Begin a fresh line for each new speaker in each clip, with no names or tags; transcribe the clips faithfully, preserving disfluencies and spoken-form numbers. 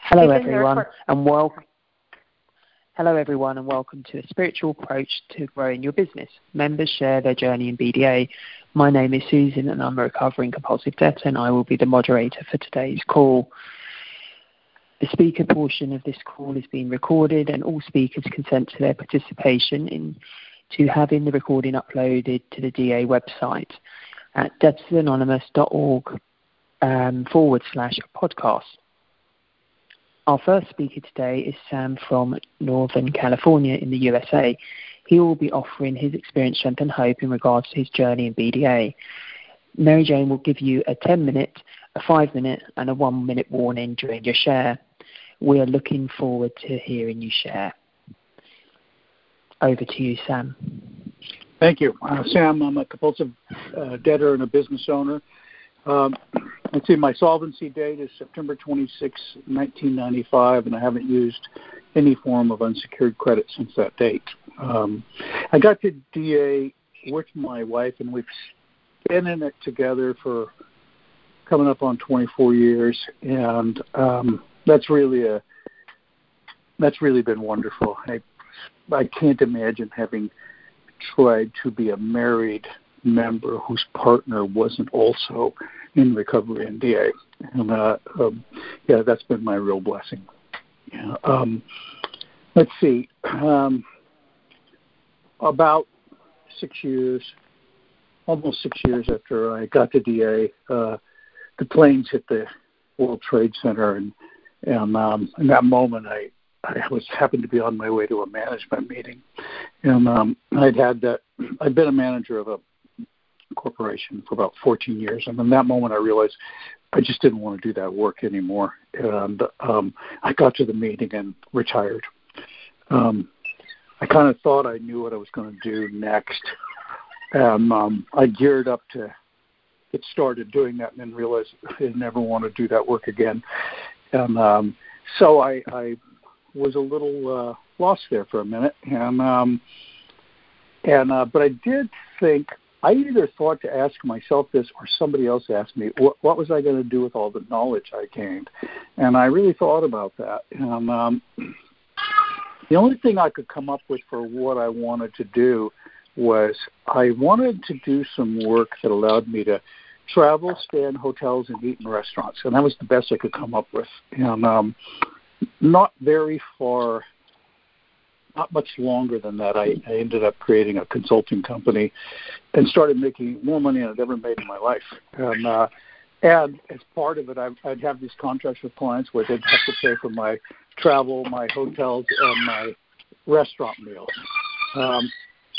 Hello everyone, and welcome. Hello everyone, and welcome to a spiritual approach to growing your business. Members share their journey in B D A. My name is Susan, and I'm a recovering compulsive debtor, and I will be the moderator for today's call. The speaker portion of this call is being recorded, and all speakers consent to their participation in to having the recording uploaded to the D A website at debtorsanonymous.org um, forward slash podcast. Our first speaker today is Sam from Northern California in the U S A. He will be offering his experience, strength and hope in regards to his journey in B D A. Mary Jane will give you a ten-minute, a five-minute and a one-minute warning during your share. We are looking forward to hearing you share. Over to you, Sam.
Thank you. Uh, Sam, I'm a compulsive uh, debtor and a business owner. Um, let's see, my solvency date is September twenty-sixth, nineteen ninety-five, and I haven't used any form of unsecured credit since that date. Um, I got to D A with my wife, and we've been in it together for coming up on twenty-four years, and um, that's really a that's really been wonderful. I I can't imagine having tried to be a married member whose partner wasn't also in recovery in D A, and uh, um, yeah, that's been my real blessing. Yeah, um, let's see, um, about six years, almost six years after I got to D A, uh, the planes hit the World Trade Center, and and um, in that moment, I I was happened to be on my way to a management meeting, and um, I'd had that I'd been a manager of a corporation for about fourteen years, and in that moment I realized I just didn't want to do that work anymore, and um, I got to the meeting and retired. Um, I kind of thought I knew what I was going to do next, and um, I geared up to get started doing that, and then realized I never want to do that work again, and um, so I, I was a little uh, lost there for a minute, and um, and uh, but I did think. I either thought to ask myself this or somebody else asked me, what, what was I going to do with all the knowledge I gained? And I really thought about that. And um, the only thing I could come up with for what I wanted to do was I wanted to do some work that allowed me to travel, stay in hotels, and eat in restaurants. And that was the best I could come up with. And um, not very far Not much longer than that, I, I ended up creating a consulting company and started making more money than I'd ever made in my life. And, uh, and as part of it, I, I'd have these contracts with clients where they'd have to pay for my travel, my hotels, and my restaurant meals. Um,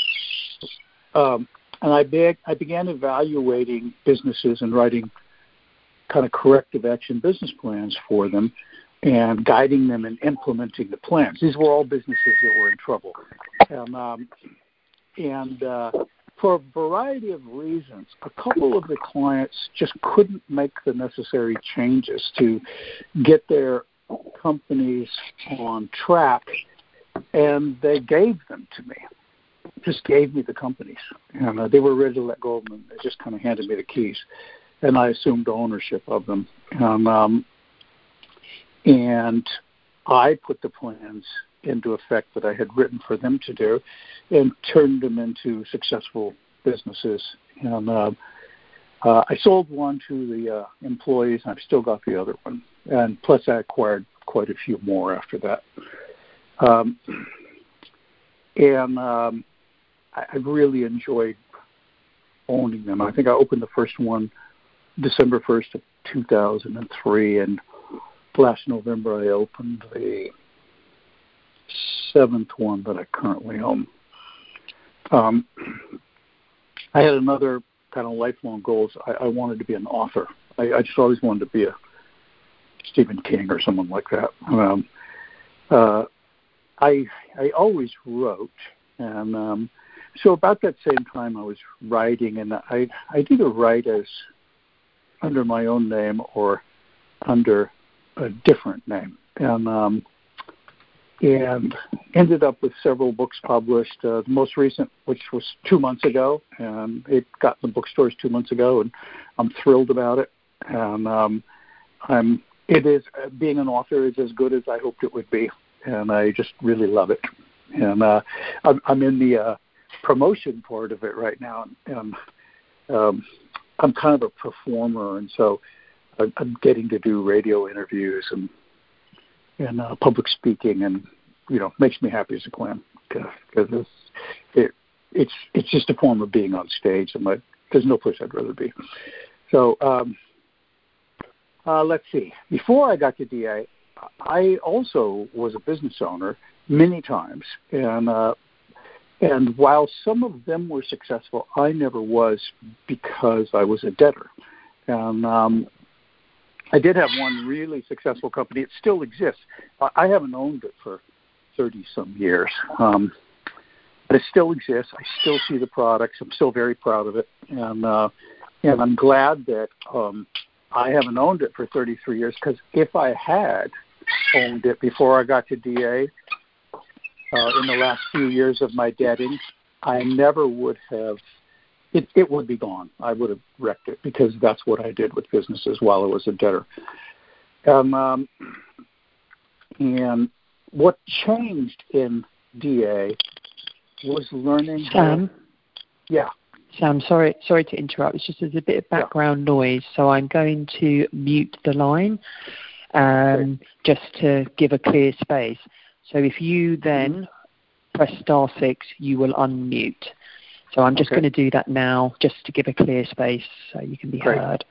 um, and I, be, I began evaluating businesses and writing kind of corrective action business plans for them, and guiding them in implementing the plans. These were all businesses that were in trouble. And, um, and uh, for a variety of reasons, a couple of the clients just couldn't make the necessary changes to get their companies on track, and they gave them to me, just gave me the companies. And uh, they were ready to let go of them. They just kind of handed me the keys, and I assumed ownership of them. And um, And I put the plans into effect that I had written for them to do and turned them into successful businesses. And uh, uh, I sold one to the uh, employees, and I've still got the other one. And plus I acquired quite a few more after that. Um, and um, I, I really enjoyed owning them. I think I opened the first one December first of two thousand three, and last November, I opened the seventh one that I currently own. Um, I had another kind of lifelong goals. I, I wanted to be an author. I, I just always wanted to be a Stephen King or someone like that. Um, uh, I I always wrote, and um, so about that same time, I was writing, and I I'd either write as under my own name or under a different name, and um, and ended up with several books published. Uh, the most recent, which was two months ago, and it got in the bookstores two months ago, and I'm thrilled about it. And um, I'm it is uh, being an author is as good as I hoped it would be, and I just really love it. And uh, I'm, I'm in the uh, promotion part of it right now, and um, I'm kind of a performer, and so I'm getting to do radio interviews and and uh, public speaking, and you know, makes me happy as a clam because it's it, it's it's just a form of being on stage, and my, there's no place I'd rather be. So um, uh, let's see. Before I got to D A, I also was a business owner many times, and uh, and while some of them were successful, I never was because I was a debtor. And um, I did have one really successful company. It still exists. I haven't owned it for thirty-some years, um, but it still exists. I still see the products. I'm still very proud of it, and uh, and I'm glad that um, I haven't owned it for thirty-three years, because if I had owned it before I got to D A, uh, in the last few years of my debting, I never would have. It, it would be gone. I would have wrecked it, because that's what I did with businesses while I was a debtor. Um, um, and what changed in D A was learning.
Sam?
How, yeah.
Sam, sorry sorry to interrupt. It's just there's a bit of background yeah. noise, so I'm going to mute the line um, okay. just to give a clear space. So if you then press star six, you will unmute. So I'm just okay. going to do that now, just to give a clear space so you can be Great. heard.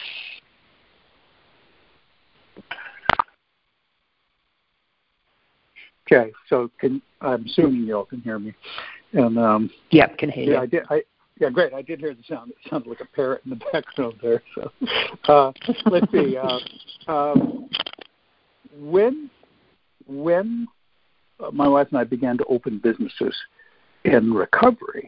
Okay, so can, I'm assuming you all can hear me. And um,
yep, can hear
yeah,
you.
I did. I, yeah, great. I did hear the sound. It sounded like a parrot in the background there. So uh, let's see. Uh, um, when when my wife and I began to open businesses in recovery,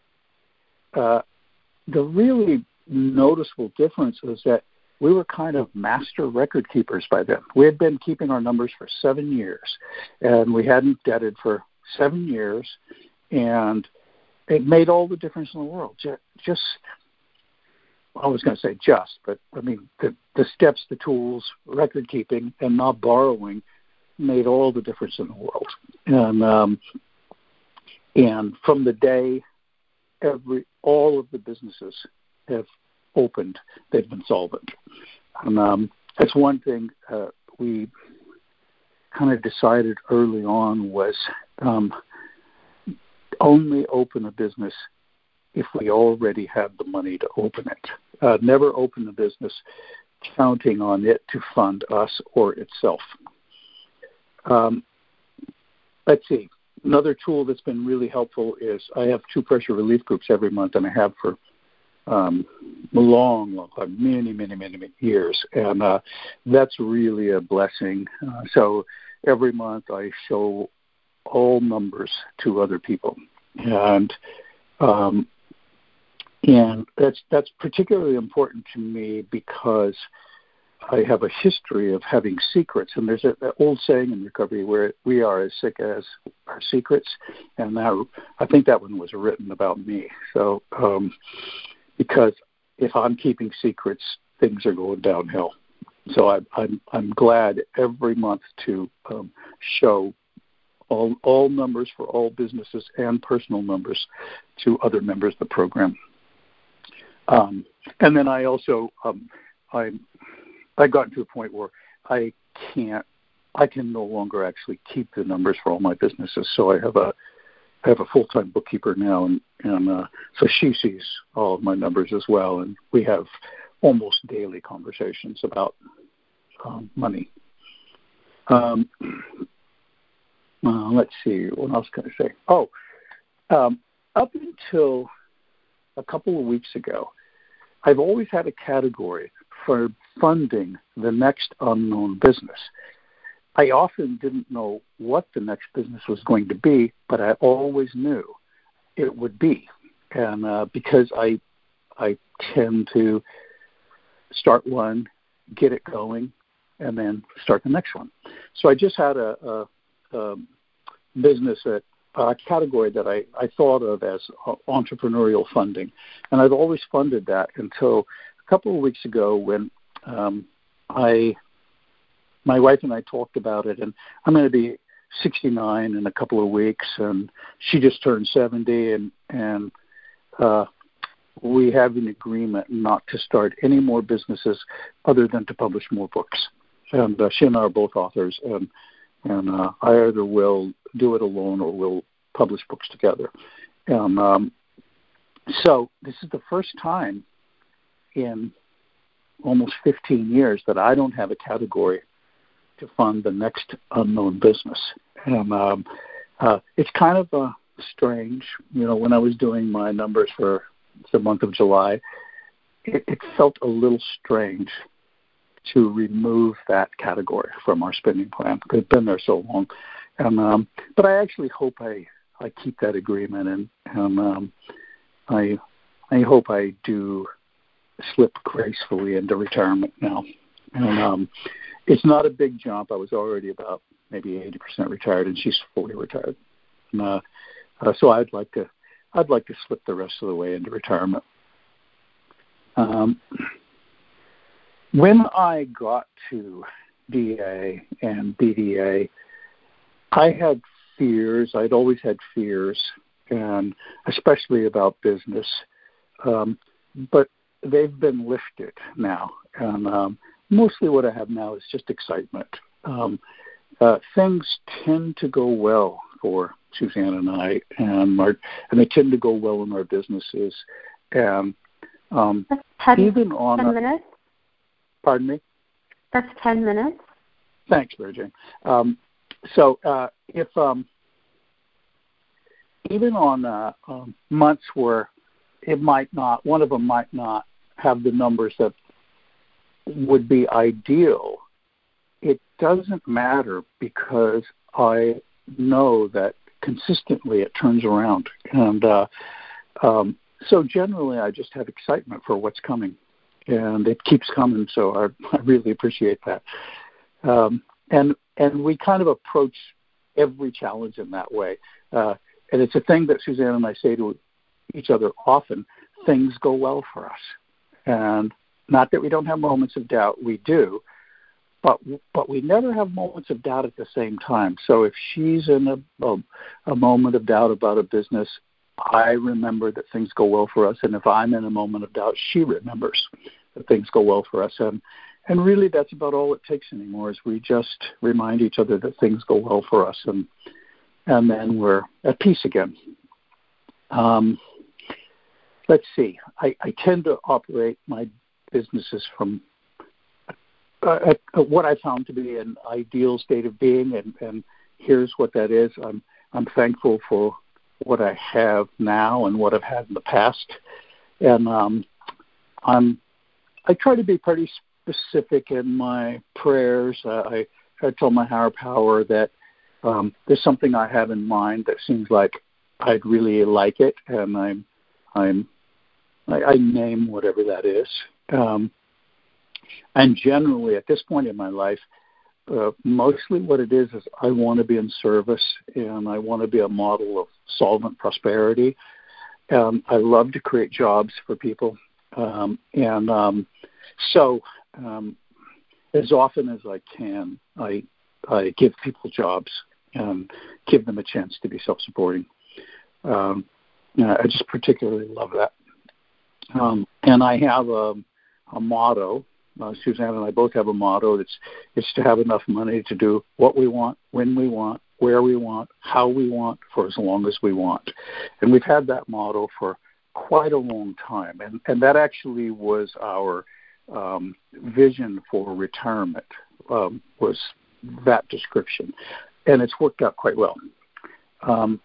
Uh, the really noticeable difference was that we were kind of master record keepers by then. We had been keeping our numbers for seven years, and we hadn't debted for seven years, and it made all the difference in the world. Just, just I was going to say just, but I mean the, the steps, the tools, record keeping, and not borrowing made all the difference in the world. And um, and from the day every all of the businesses have opened, they've been solvent. And um, that's one thing uh, we kind of decided early on was um, only open a business if we already had the money to open it. Uh, never open a business counting on it to fund us or itself. Um, let's see. Another tool that's been really helpful is I have two pressure relief groups every month, and I have for um, a long, long time, many, many, many, many years. And uh, that's really a blessing. Uh, so every month I show all numbers to other people. And um, and that's that's particularly important to me because I have a history of having secrets, and there's an old saying in recovery where we are as sick as our secrets, and that, I think that one was written about me. So, um, because if I'm keeping secrets, things are going downhill. So I, I'm I'm glad every month to um, show all all numbers for all businesses and personal numbers to other members of the program. Um, and then I also um, I'm I got to a point where I can't, I can no longer actually keep the numbers for all my businesses. So I have a, I have a full-time bookkeeper now, and, and uh, so she sees all of my numbers as well, and we have almost daily conversations about um, money. Um, uh, let's see, what else can I say? Oh, um, up until a couple of weeks ago, I've always had a category for funding the next unknown business. I often didn't know what the next business was going to be, but I always knew it would be. And uh, because I I tend to start one, get it going, and then start the next one. So I just had a, a, a business, that, a category that I, I thought of as entrepreneurial funding. And I've always funded that until a couple of weeks ago when um, I my wife and I talked about it, and I'm going to be sixty-nine in a couple of weeks, and she just turned seventy, and and uh, we have an agreement not to start any more businesses other than to publish more books. And uh, she and I are both authors, and and uh, I either will do it alone or we'll publish books together. And um, so this is the first time in almost fifteen years that I don't have a category to fund the next unknown business. And um, uh, it's kind of uh, strange. You know, when I was doing my numbers for the month of July, it, it felt a little strange to remove that category from our spending plan because it's been there so long. And um, but I actually hope I, I keep that agreement, and, and um, I I hope I do slip gracefully into retirement now. And um, it's not a big jump. I was already about maybe eighty percent retired, and she's fully retired. And, uh, uh, so I'd like to I'd like to slip the rest of the way into retirement. Um, when I got to D A and B D A, I had fears. I'd always had fears, and especially about business. Um, but they've been lifted now, and um, mostly what I have now is just excitement. Um, uh, things tend to go well for Suzanne and I, and our, and they tend to go well in our businesses. And um,
ten,
even on
ten
a,
minutes.
Pardon me.
That's ten minutes.
Thanks, Mary Jane. Um, so uh, if um, even on uh, um, months where it might not, one of them might not have the numbers that would be ideal, it doesn't matter because I know that consistently it turns around. And uh, um, so generally I just have excitement for what's coming, and it keeps coming, so I, I really appreciate that. Um, and and we kind of approach every challenge in that way. Uh, and it's a thing that Suzanne and I say to each other often: things go well for us. And not that we don't have moments of doubt, we do, but but we never have moments of doubt at the same time. So if she's in a, a, a moment of doubt about a business, I remember that things go well for us. And if I'm in a moment of doubt, she remembers that things go well for us. And and really that's about all it takes anymore, is we just remind each other that things go well for us, and and then we're at peace again. Um, let's see. I, I tend to operate my businesses from uh, uh, what I found to be an ideal state of being, and, and here's what that is. I'm I'm thankful for what I have now and what I've had in the past, and um, I'm I try to be pretty specific in my prayers. Uh, I I tell my higher power that um, there's something I have in mind that seems like I'd really like it, and I'm I'm I, I name whatever that is. Um, and generally, at this point in my life, uh, mostly what it is is I want to be in service, and I want to be a model of solvent prosperity. Um, I love to create jobs for people. Um, and um, so um, as often as I can, I, I give people jobs and give them a chance to be self-supporting. Um, I just particularly love that. Um, and I have a, a motto. Uh, Suzanne and I both have a motto. It's it's to have enough money to do what we want, when we want, where we want, how we want, for as long as we want. And we've had that motto for quite a long time. And, and that actually was our um, vision for retirement, um, was that description. And it's worked out quite well. Um,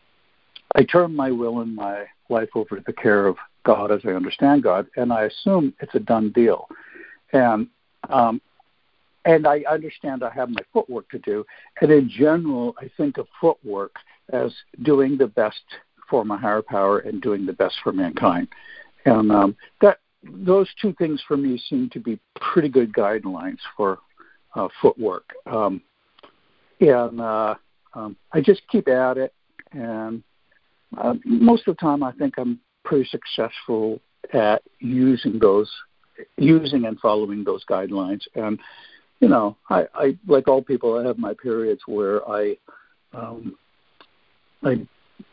I turn my will and my life over to the care of God as I understand God, and I assume it's a done deal. And um, and I understand I have my footwork to do. And in general, I think of footwork as doing the best for my higher power and doing the best for mankind. And um, that those two things for me seem to be pretty good guidelines for uh, footwork. Um, and uh, um, I just keep at it. And uh, most of the time, I think I'm pretty successful at using those, using and following those guidelines. And you know, I, I like all people, I have my periods where I um, I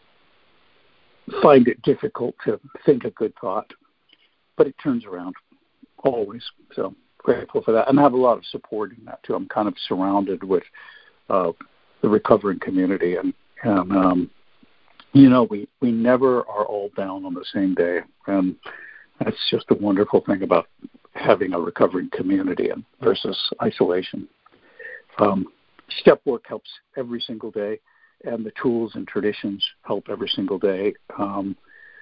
find it difficult to think a good thought, but it turns around always. So grateful for that, and I have a lot of support in that too. I'm kind of surrounded with uh, the recovering community, and and um, you know, we we never are all down on the same day, and that's just a wonderful thing about having a recovering community and versus isolation. Um, step work helps every single day, and the tools and traditions help every single day. Um,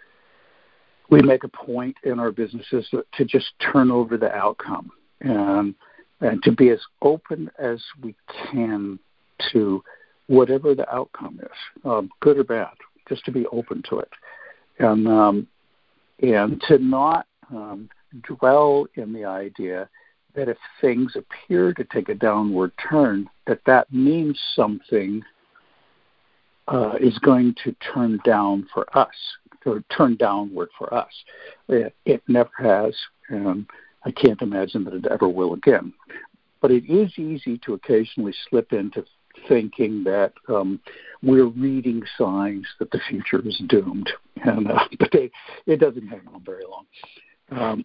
we make a point in our businesses to, to just turn over the outcome and and to be as open as we can to whatever the outcome is, um, good or bad, just to be open to it. And um, and to not um, dwell in the idea that if things appear to take a downward turn, that that means something uh, is going to turn down for us, or turn downward for us. It, it never has, and I can't imagine that it ever will again. But it is easy to occasionally slip into thinking that um, we're reading signs that the future is doomed, and uh, but they, it doesn't hang on very long. Um,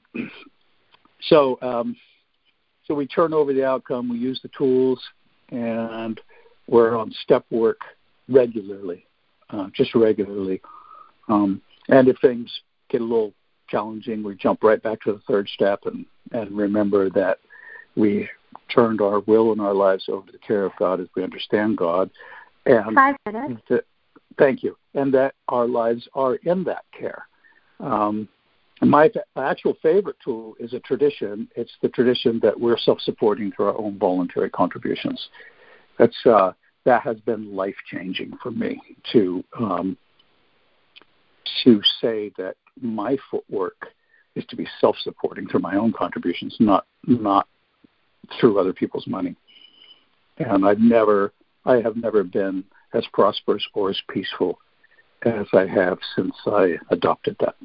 so, um, so we turn over the outcome. We use the tools, and we're on step work regularly, uh, just regularly. Um, and if things get a little challenging, we jump right back to the third step and, and remember that we turned our will and our lives over to the care of God as we understand God. And
Five minutes.
That, thank you. And that our lives are in that care. Um, my actual favorite tool is a tradition. It's the tradition that we're self-supporting through our own voluntary contributions. That's uh, that has been life-changing for me to um, to say that my footwork is to be self-supporting through my own contributions, not not through other people's money. And I've never, I have never been as prosperous or as peaceful as I have since I adopted that.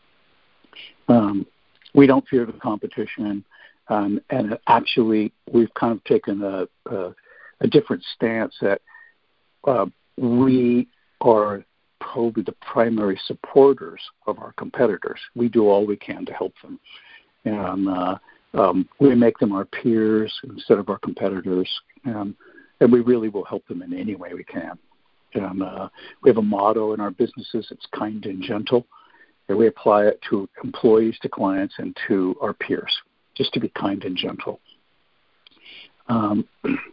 Um, we don't fear the competition, um, and actually, we've kind of taken a, a, a different stance that uh, we are probably the primary supporters of our competitors. We do all we can to help them, and uh, um, we make them our peers instead of our competitors, and, and we really will help them in any way we can. And uh, we have a motto in our businesses: it's kind and gentle. And we apply it to employees, to clients, and to our peers, just to be kind and gentle. Um,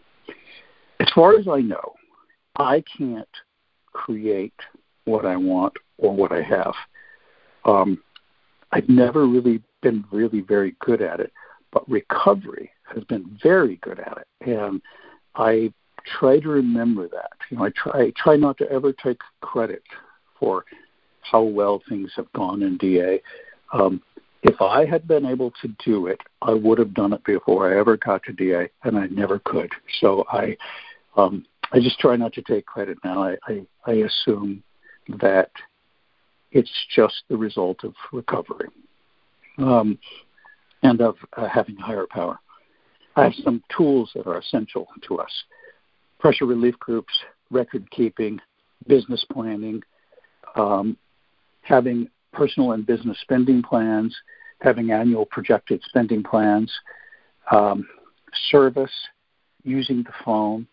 as far as I know, I can't create what I want or what I have. Um, I've never really been really very good at it, but recovery has been very good at it. And I try to remember that. You know, I try, try not to ever take credit for how well things have gone in D A. Um, if I had been able to do it, I would have done it before I ever got to D A, and I never could. So I um, I just try not to take credit now. I, I, I assume that it's just the result of recovery um, and of uh, having higher power. I have some tools that are essential to us: pressure relief groups, record keeping, business planning, um, having personal and business spending plans, having annual projected spending plans, um, service, using the phone,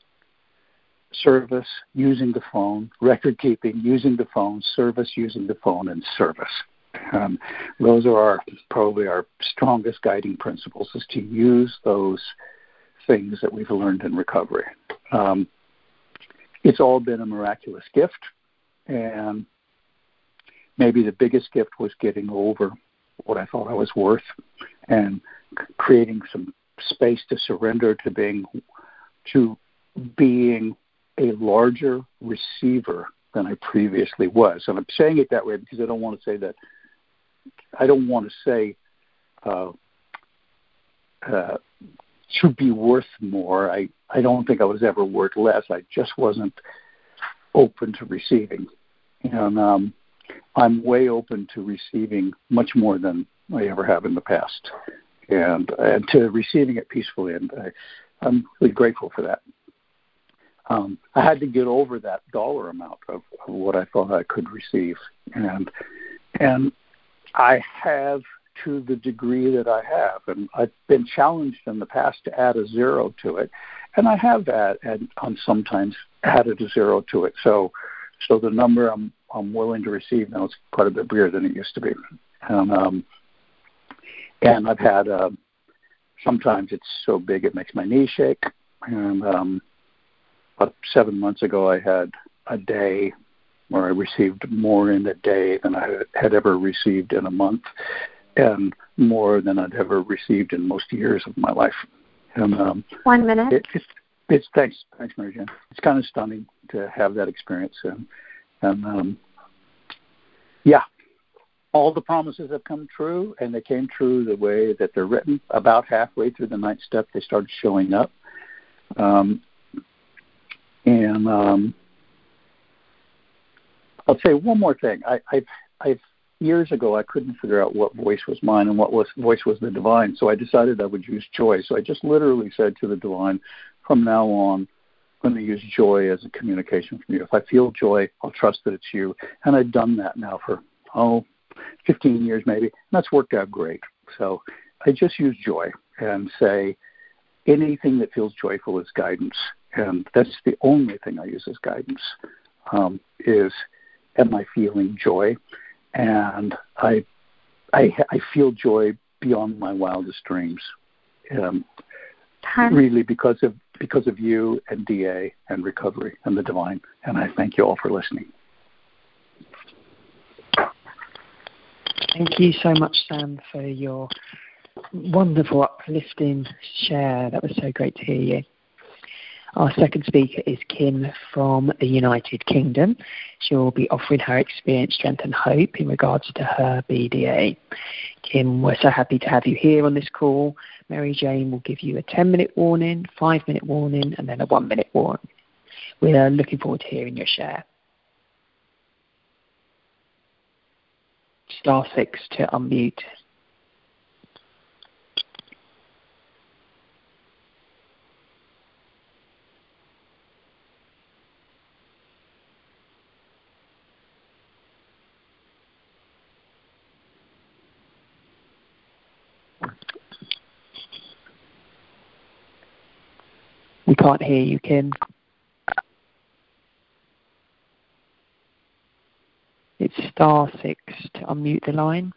service, using the phone, record keeping, using the phone, service, using the phone, and service. Um, those are our, probably our strongest guiding principles, is to use those things that we've learned in recovery. Um, it's all been a miraculous gift, and maybe the biggest gift was getting over what I thought I was worth and creating some space to surrender to being to being a larger receiver than I previously was. And I'm saying it that way because I don't want to say that I don't want to say uh, uh, to be worth more. I, I don't think I was ever worth less. I just wasn't open to receiving. And um, I'm way open to receiving much more than I ever have in the past. and, and to receiving it peacefully. And I, I'm really grateful for that. Um, I had to get over that dollar amount of, of what I thought I could receive. And, and I have to the degree that I have. And I've been challenged in the past to add a zero to it. And I have add, and um, sometimes added a zero to it. So so the number I'm I'm willing to receive now is quite a bit bigger than it used to be. And, um, and I've had, uh, sometimes it's so big it makes my knee shake. And um, about seven months ago I had a day where I received more in a day than I had ever received in a month, and more than I'd ever received in most years of my life. And um,
One minute.
It, it's, it's thanks, thanks, Mary Jane. It's kind of stunning to have that experience, and and um, yeah, all the promises have come true, and they came true the way that they're written. About halfway through the ninth step, they started showing up, um, and um, I'll say one more thing. I, I've, I've years ago, I couldn't figure out what voice was mine and what was, voice was the divine, so I decided I would use joy. So I just literally said to the divine, from now on, I'm going to use joy as a communication from you. If I feel joy, I'll trust that it's you. And I've done that now for, oh, fifteen years maybe, and that's worked out great. So I just use joy and say anything that feels joyful is guidance. And that's the only thing I use as guidance, um, is am I feeling joy? And I, I, I feel joy beyond my wildest dreams, um, really because of because of you and D A and recovery and the divine. And I thank you all for listening.
Thank you so much, Sam, for your wonderful, uplifting share. That was so great to hear you. Our second speaker is Kim from the United Kingdom. She'll be offering her experience, strength and hope in regards to her B D A. Kim, we're so happy to have you here on this call. Mary Jane will give you a ten-minute warning, five-minute warning, and then a one-minute warning. We're looking forward to hearing your share. Star six to unmute. We can't hear you, Kim. It's star six to unmute the line.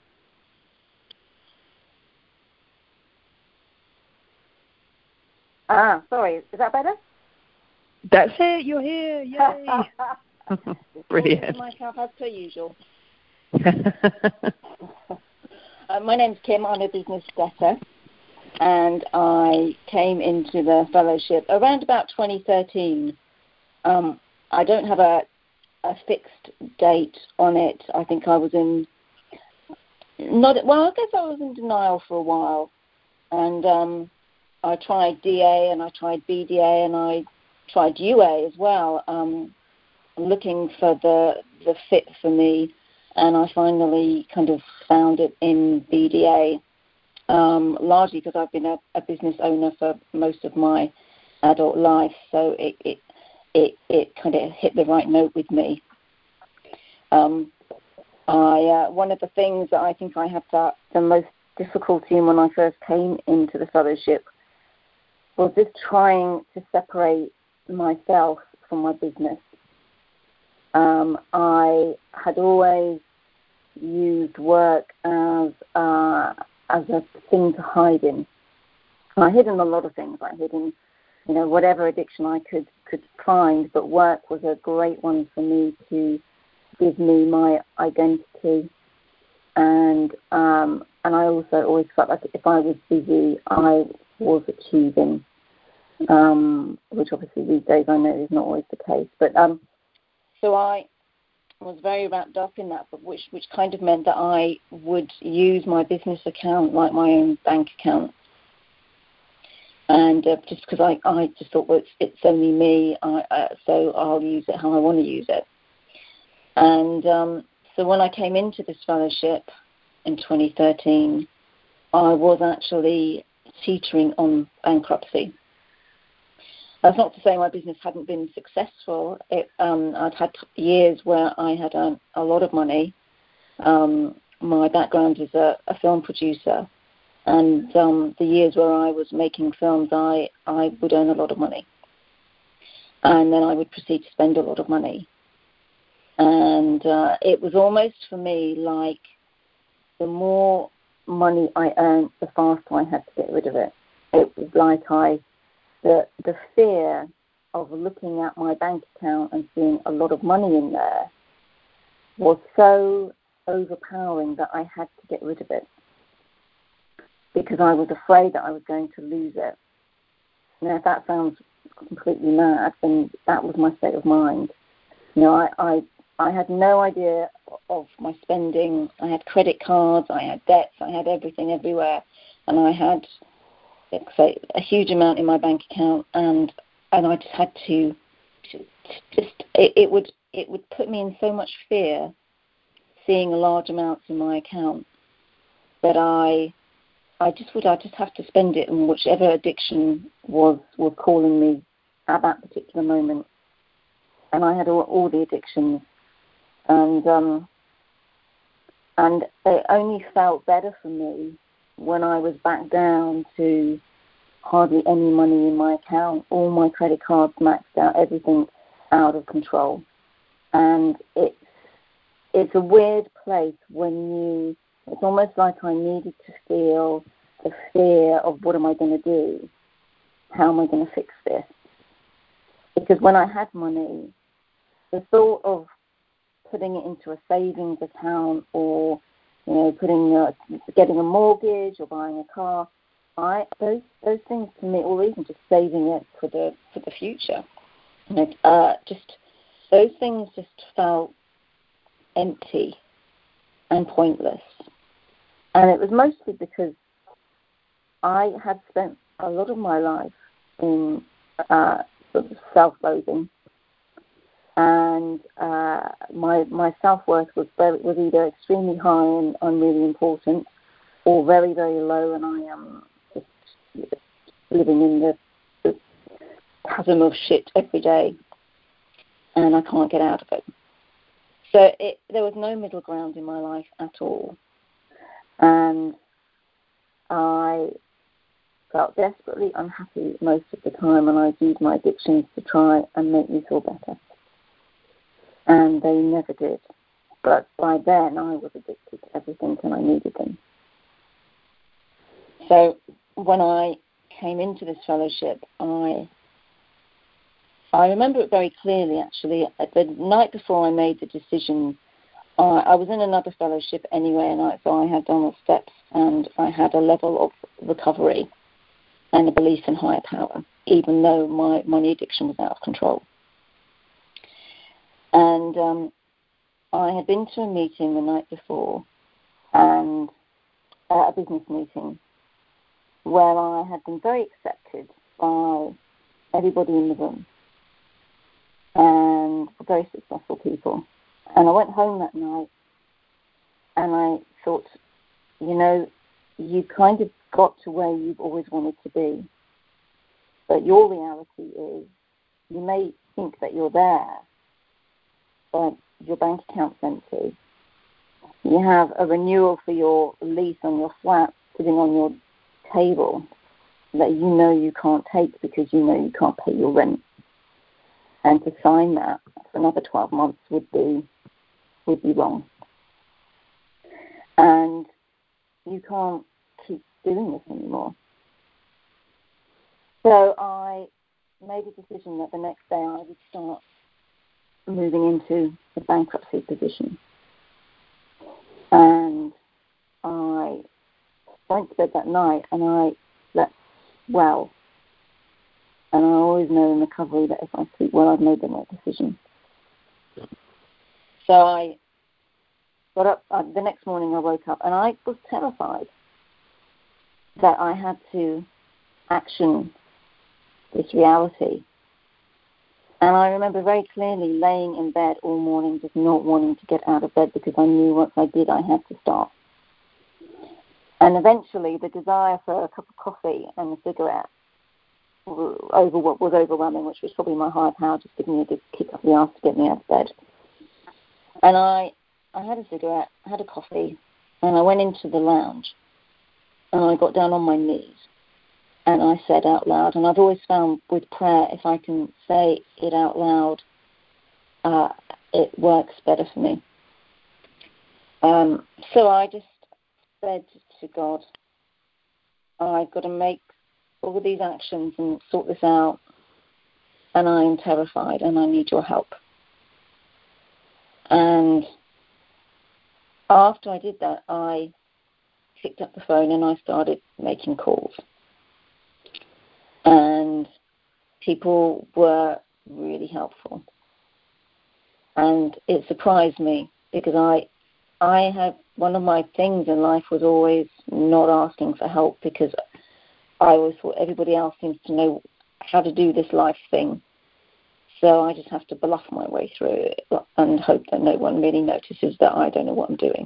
Ah, sorry. Is that better?
That's it. You're here. Yay. Brilliant.
Myself as per usual. uh, my name's Kim. I'm a business debtor. And I came into the fellowship around about twenty thirteen. Um, I don't have a, a fixed date on it. I think I was in, not well, I guess I was in denial for a while. And um, I tried D A and I tried B D A and I tried U A as well, um, looking for the, the fit for me. And I finally kind of found it in B D A. Um, largely because I've been a, a business owner for most of my adult life, so it it it, it kind of hit the right note with me. Um, I uh, one of the things that I think I had the, the most difficulty in when I first came into the fellowship was just trying to separate myself from my business. Um, I had always used work as uh, as a thing to hide in. And I hid in a lot of things. I hid in, you know, whatever addiction I could, could find, but work was a great one for me to give me my identity. And um, and I also always felt like if I was busy, I was achieving, um, which obviously these days I know is not always the case. But um, so I was very wrapped up in that, but which which kind of meant that I would use my business account like my own bank account, and uh, just because I, I just thought, well, it's, it's only me, I, uh, so I'll use it how I want to use it. And um, so when I came into this fellowship in twenty thirteen, I was actually teetering on bankruptcy. That's not to say my business hadn't been successful. It, um, I'd had years where I had earned a lot of money. Um, my background is a, a film producer, and um, the years where I was making films, I, I would earn a lot of money. And then I would proceed to spend a lot of money. And uh, it was almost for me like the more money I earned, the faster I had to get rid of it. It was like I, the the fear of looking at my bank account and seeing a lot of money in there was so overpowering that I had to get rid of it because I was afraid that I was going to lose it. Now, if that sounds completely mad, then that was my state of mind. You know, I, I I had no idea of my spending. I had credit cards, I had debts, I had everything everywhere, and I had, let's say, a huge amount in my bank account, and and I just had to, to, to just it, it would it would put me in so much fear, seeing large amounts in my account, that I I just would I just have to spend it, and whichever addiction was was calling me at that particular moment. And I had all, all the addictions. And um, and it only felt better for me when I was back down to hardly any money in my account, all my credit cards maxed out, everything out of control. And it's it's a weird place when you, it's almost like I needed to feel the fear of what am I going to do? How am I going to fix this? Because when I had money, the thought of putting it into a savings account, or you know, putting a, getting a mortgage or buying a car, I those those things to me, or even just saving it for the for the future, you know, uh, just those things just felt empty and pointless. And it was mostly because I had spent a lot of my life in uh, sort of self-loathing. And uh, my my self-worth was very, was either extremely high and I'm really important, or very, very low and I am just living in the, the chasm of shit every day and I can't get out of it. So it, there was no middle ground in my life at all. And I felt desperately unhappy most of the time, and I used my addictions to try and make me feel better. And they never did. But by then, I was addicted to everything and I needed them. So when I came into this fellowship, I I remember it very clearly, actually. The night before I made the decision, uh, I was in another fellowship anyway, and I, so I had done the steps, and I had a level of recovery and a belief in higher power, even though my money addiction was out of control. And um, I had been to a meeting the night before, and uh, a business meeting, where I had been very accepted by everybody in the room, and very successful people. And I went home that night, and I thought, you know, you kind of got to where you've always wanted to be, but your reality is you may think that you're there, but your bank account's empty. You have a renewal for your lease on your flat sitting on your table that you know you can't take because you know you can't pay your rent. And to sign that for another twelve months would be would be wrong. And you can't keep doing this anymore. So I made a decision that the next day I would start moving into the bankruptcy position. And I went to bed that night and I slept well. And I always know in recovery that if I sleep well, I've made the right decision. So I got up, uh, the next morning I woke up and I was terrified that I had to action this reality. And I remember very clearly laying in bed all morning, just not wanting to get out of bed because I knew once I did, I had to start. And eventually the desire for a cup of coffee and a cigarette over what was overwhelming, which was probably my higher power just giving me a good kick up the arse to get me out of bed. And I, I had a cigarette, had a coffee, and I went into the lounge, and I got down on my knees, and I said out loud, and I've always found with prayer, if I can say it out loud, uh, it works better for me. Um, so I just said to God, I've got to make all of these actions and sort this out, and I am terrified, and I need your help. And after I did that, I picked up the phone and I started making calls. And people were really helpful. And it surprised me because I I have, one of my things in life was always not asking for help because I always thought everybody else seems to know how to do this life thing. So I just have to bluff my way through it and hope that no one really notices that I don't know what I'm doing.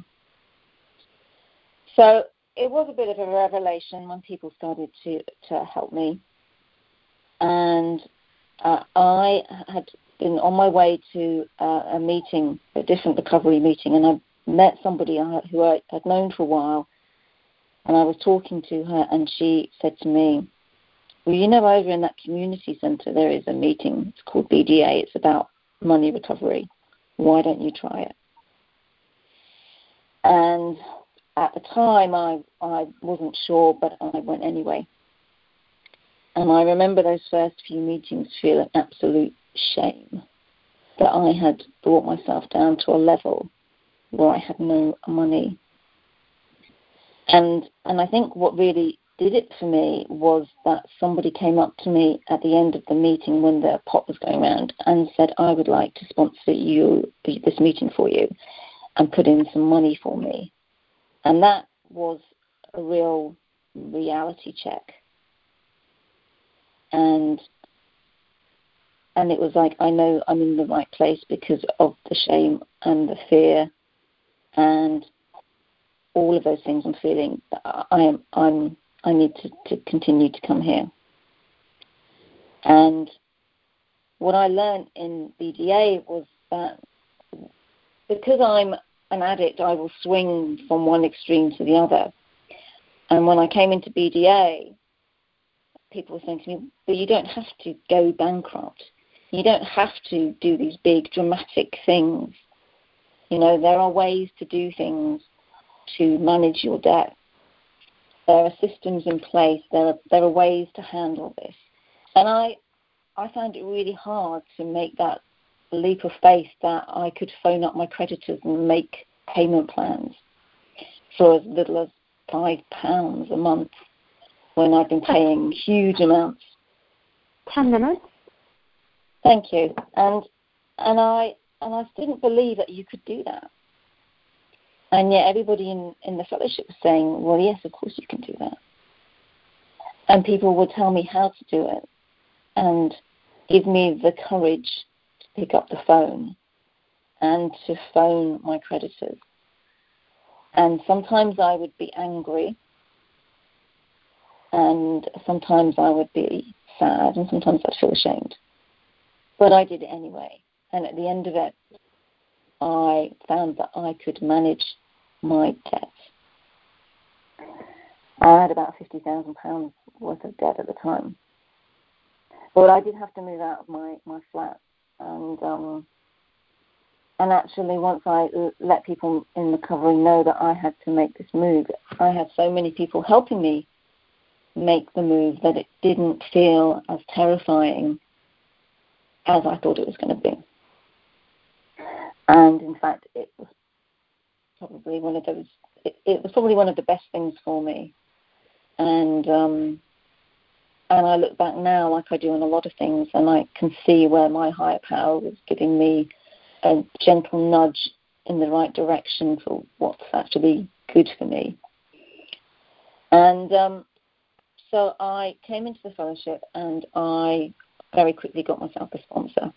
So it was a bit of a revelation when people started to, to help me. And uh, I had been on my way to uh, a meeting, a different recovery meeting, and I met somebody I, who I had known for a while, and I was talking to her, and she said to me, well, you know, over in that community centre there is a meeting. It's called B D A. It's about money recovery. Why don't you try it? And at the time, I, I wasn't sure, but I went anyway. And I remember those first few meetings feeling absolute shame that I had brought myself down to a level where I had no money. And and I think what really did it for me was that somebody came up to me at the end of the meeting when the pot was going around and said, I would like to sponsor you, this meeting for you, and put in some money for me. And that was a real reality check. And and it was like, I know I'm in the right place because of the shame and the fear and all of those things I'm feeling. I am I'm I need to, to continue to come here. And what I learned in B D A was that because I'm an addict, I will swing from one extreme to the other. And when I came into B D A, people were saying to me, but you don't have to go bankrupt. You don't have to do these big dramatic things. You know, there are ways to do things to manage your debt. There are systems in place. There are, there are ways to handle this. And I, I found it really hard to make that leap of faith that I could phone up my creditors and make payment plans for as little as five pounds a month when I've been paying huge amounts.
Ten minutes.
Thank you. And and I and I didn't believe that you could do that. And yet everybody in, in the fellowship was saying, well, yes, of course you can do that. And people would tell me how to do it and give me the courage to pick up the phone and to phone my creditors. And sometimes I would be angry, and sometimes I would be sad, and sometimes I'd feel ashamed. But I did it anyway. And at the end of it, I found that I could manage my debt. I had about fifty thousand pounds worth of debt at the time. But I did have to move out of my, my flat. And um, and actually, once I let people in recovery know that I had to make this move, I had so many people helping me make the move that it didn't feel as terrifying as I thought it was going to be. And in fact, it was probably one of those, it, it was probably one of the best things for me. And um, and I look back now like I do on a lot of things, and I can see where my higher power was giving me a gentle nudge in the right direction for what's actually good for me. And um, so I came into the fellowship, and I very quickly got myself a sponsor.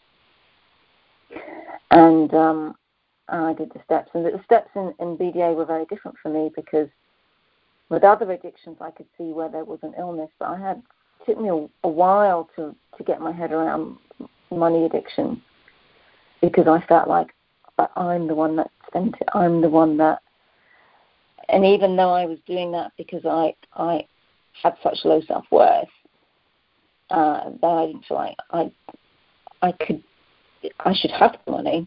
And um, I did the steps. And the steps in, in B D A were very different for me because with other addictions, I could see where there was an illness, but I had it took me a, a while to, to get my head around money addiction, because I felt like I'm the one that spent it. I'm the one that, and even though I was doing that because I I had such low self-worth, uh, that I didn't feel like I I could I should have the money.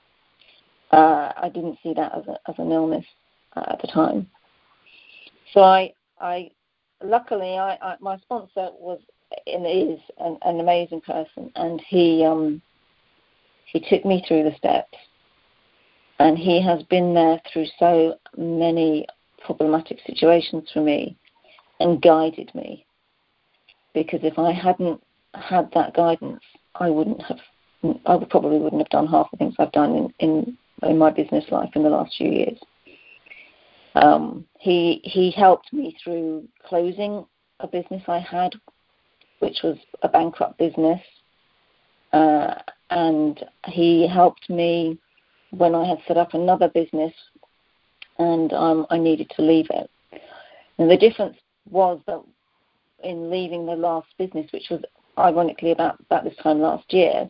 Uh, I didn't see that as a, as an illness uh, at the time. So I I luckily I, I my sponsor was and is an, an amazing person, and he um he took me through the steps, and he has been there through so many problematic situations for me and guided me, because if I hadn't had that guidance, I wouldn't have I would probably wouldn't have done half the things I've done in, in, in my business life in the last few years. Um, he he helped me through closing a business I had, which was a bankrupt business, uh, and he helped me when I had set up another business and um, I needed to leave it. And the difference was that in leaving the last business, which was ironically about, about this time last year,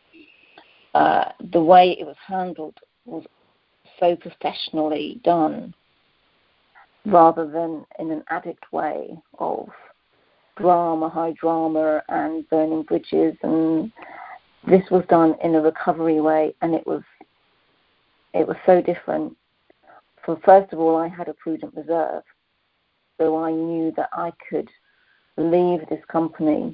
uh, the way it was handled was so professionally done, rather than in an addict way of drama, high drama, and burning bridges. And this was done in a recovery way, and it was it was so different. For first of all, I had a prudent reserve, so I knew that I could leave this company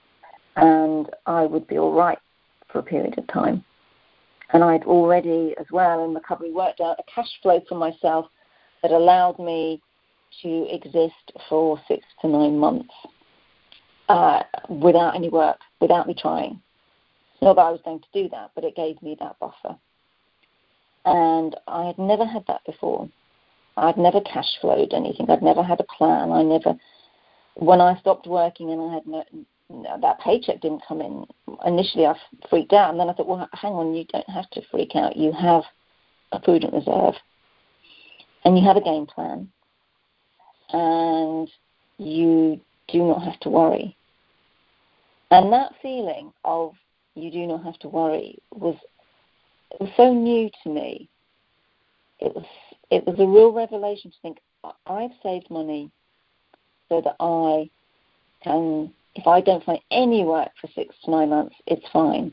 and I would be all right for a period of time. And I'd already, as well, in recovery, worked out a cash flow for myself that allowed me to exist for six to nine months uh, without any work, without me trying. Not that I was going to do that, but it gave me that buffer. And I had never had that before. I'd never cash flowed anything. I'd never had a plan. I never, when I stopped working and I had no, that paycheck didn't come in, initially I freaked out, and then I thought, well, hang on, you don't have to freak out. You have a prudent reserve, and you have a game plan, and you do not have to worry. And that feeling of you do not have to worry was, it was so new to me. It was it was a real revelation to think, I've saved money so that I can, if I don't find any work for six to nine months, it's fine.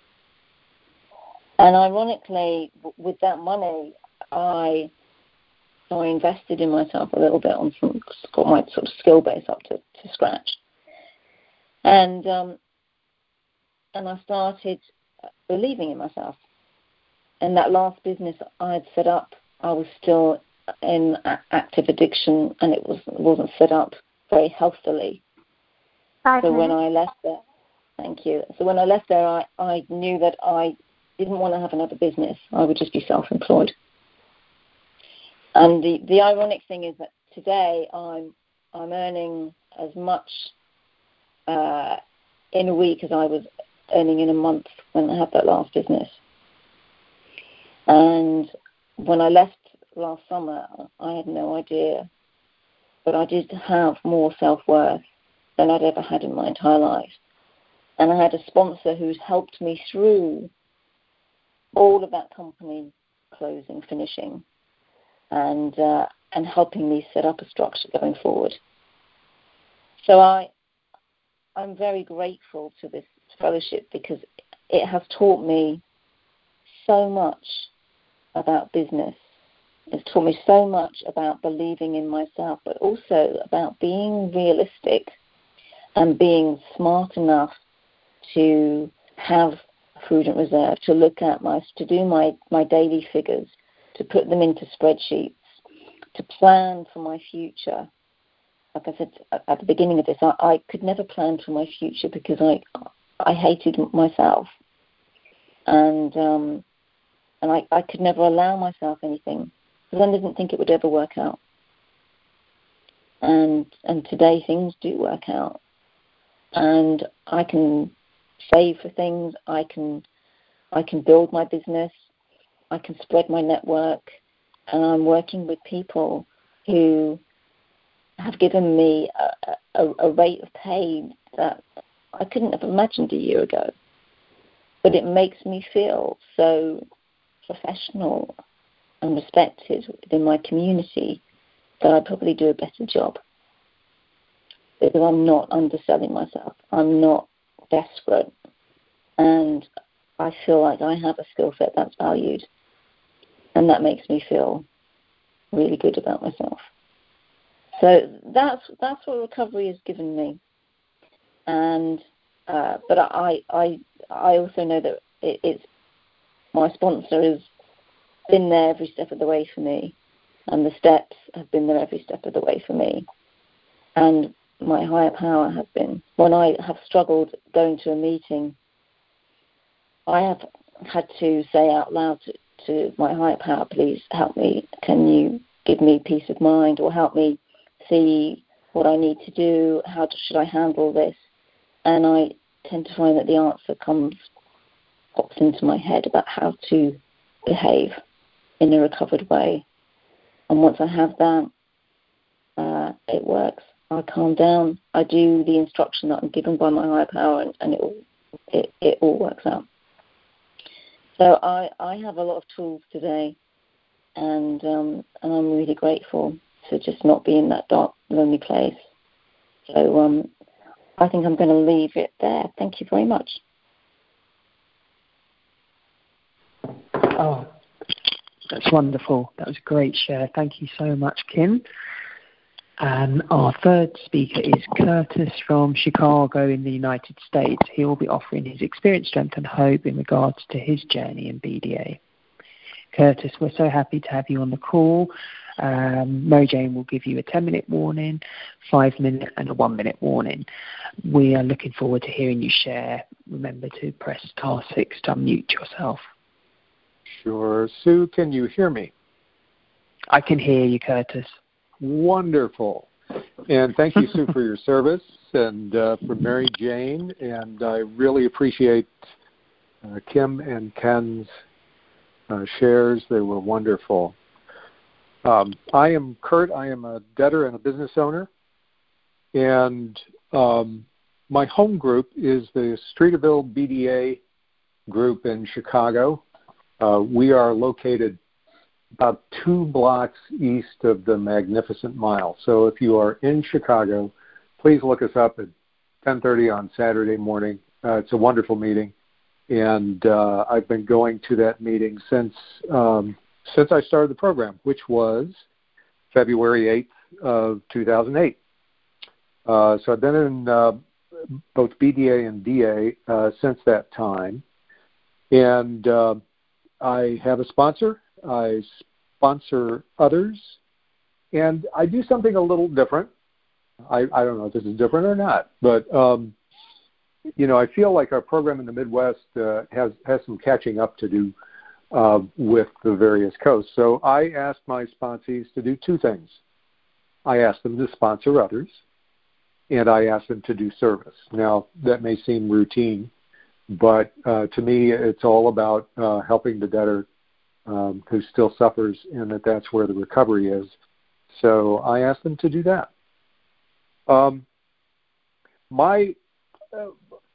And ironically, with that money, I I invested in myself a little bit on some, got my sort of skill base up to, to scratch. And um, and I started believing in myself. And that last business I had set up, I was still in active addiction, and it was, wasn't set up very healthily.
Five
so
minutes.
when I left there, thank you. So when I left there, I, I knew that I didn't want to have another business. I would just be self-employed. And the, the ironic thing is that today I'm I'm earning as much uh, in a week as I was earning in a month when I had that last business. And when I left last summer, I had no idea, but I did have more self-worth than I'd ever had in my entire life. And I had a sponsor who's helped me through all of that company closing, finishing, and uh, and helping me set up a structure going forward. So I, I'm very grateful to this fellowship, because it has taught me so much about business. It's taught me so much about believing in myself, but also about being realistic and being smart enough to have prudent reserve, to look at my, to do my, my daily figures, to put them into spreadsheets, to plan for my future. Like I said at the beginning of this, I, I could never plan for my future because I I hated myself, and um, and I, I could never allow myself anything because I didn't think it would ever work out. And and today things do work out, and I can save for things. I can I can build my business. I can spread my network, and I'm working with people who have given me a, a, a rate of pay that I couldn't have imagined a year ago. But it makes me feel so professional and respected within my community that I probably do a better job. Because I'm not underselling myself. I'm not desperate. And I feel like I have a skill set that's valued. And that makes me feel really good about myself. So that's that's what recovery has given me. And uh, but I I I also know that it, it's my sponsor has been there every step of the way for me, and the steps have been there every step of the way for me. And my higher power has been. When I have struggled going to a meeting, I have had to say out loud to, to my higher power, please help me. Can you give me peace of mind, or help me see what I need to do? How should I handle this? And I tend to find that the answer comes, pops into my head about how to behave in a recovered way. And once I have that, uh, it works. I calm down. I do the instruction that I'm given by my higher power, and, and it, all, it it all works out. So I, I have a lot of tools today, and um, and I'm really grateful to just not be in that dark, lonely place. So um, I think I'm going to leave it there. Thank you very much.
Oh, that's wonderful. That was a great share. Thank you so much, Kim. And our third speaker is Curtis from Chicago in the United States. He will be offering his experience, strength and hope in regards to his journey in B D A. Curtis, we're so happy to have you on the call. Um, Mary Jane will give you a ten-minute warning, five-minute and a one-minute warning. We are looking forward to hearing you share. Remember to press star six to unmute yourself.
Sure. Sue, can you hear me?
I can hear you, Curtis.
Wonderful. And thank you, Sue, for your service, and uh, for Mary Jane. And I really appreciate uh, Kim and Ken's uh, shares. They were wonderful. Um, I am Kurt. I am a debtor and a business owner. And um, my home group is the Streeterville B D A group in Chicago. Uh, we are located about two blocks east of the Magnificent Mile. So if you are in Chicago, please look us up at ten thirty on Saturday morning. Uh, it's a wonderful meeting, and uh, I've been going to that meeting since um, since I started the program, which was February eighth of two thousand eight. Uh, so I've been in uh, both B D A and D A uh, since that time, and uh, I have a sponsor. I sponsor others, and I do something a little different. I, I don't know if this is different or not, but, um, you know, I feel like our program in the Midwest uh, has, has some catching up to do uh, with the various coasts. So I asked my sponsees to do two things. I asked them to sponsor others, and I asked them to do service. Now, that may seem routine, but uh, to me, it's all about uh, helping the debtor Um, who still suffers, and that that's where the recovery is. So I asked them to do that. Um, my uh,